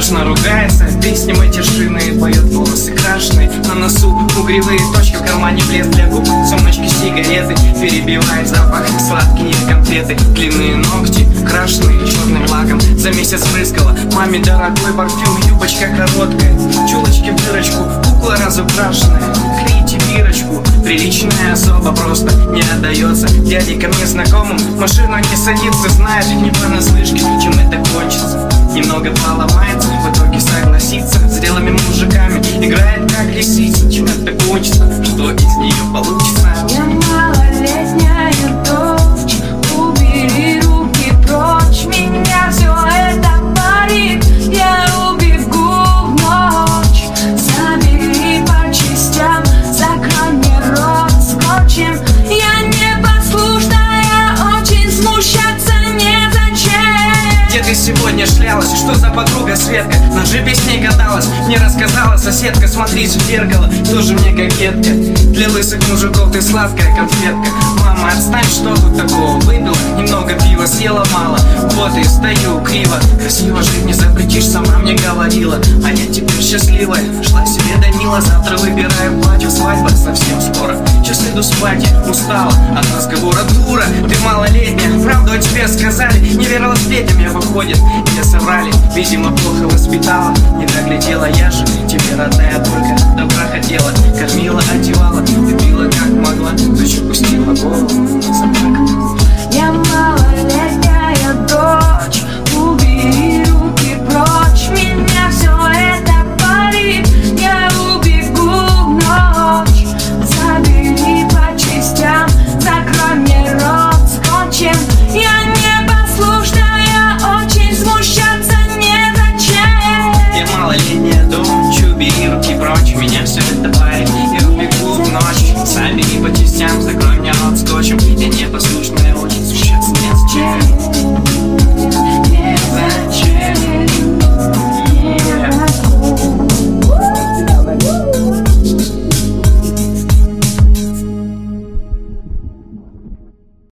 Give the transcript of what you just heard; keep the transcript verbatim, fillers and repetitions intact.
страшно ругается, песни матершинные поет, волосы крашеные, на носу угревые точки, в кармане блеск для губ, сумочки сигареты, перебивает запах сладкие конфеты, длинные ногти, крашеные черным лаком, за месяц брызгала маме дорогой парфюм, юбочка короткая, чулочки в дырочку, кукла разукрашенная, клеите бирочку, приличная особа просто не отдается дяде ко мне знакомым, в машину не садится, знает не понаслышке, чем это кончится. Немного поломается, в итоге согласится с делами мужиками, играет как лисица. Чем это кончится, что из нее получится? Я малолетняя дочь, убери руки прочь, меня все это парит, я убегу в ночь. Забери по частям, закрой мне рот скотчем, я непослушная, очень смущаться незачем. Где ты сегодня шлялась? Что за подруга Светка? На джипе с ней гадалась, мне рассказала соседка, смотрись в зеркало, тоже мне кокетка. Для лысых мужиков ты сладкая конфетка. Мама, отстань, что тут такого? Выпил немного пива, съела мало, вот и стою криво. Красиво жить не запретишь, сама мне говорила, а я теперь счастливая. Шла себе Данила, завтра выбираю платье, свадьба совсем скоро. Сейчас иду спать, устала от разговора. Дура, ты малолетняя, правду о тебе сказали, не верила сплетням, я выходит, меня соврали. Видимо, плохо воспитала, не доглядела, я же тебе родная только добра хотела. Кормила, одевала, любила как могла, дочь пустила голову, собака. Я малолетняя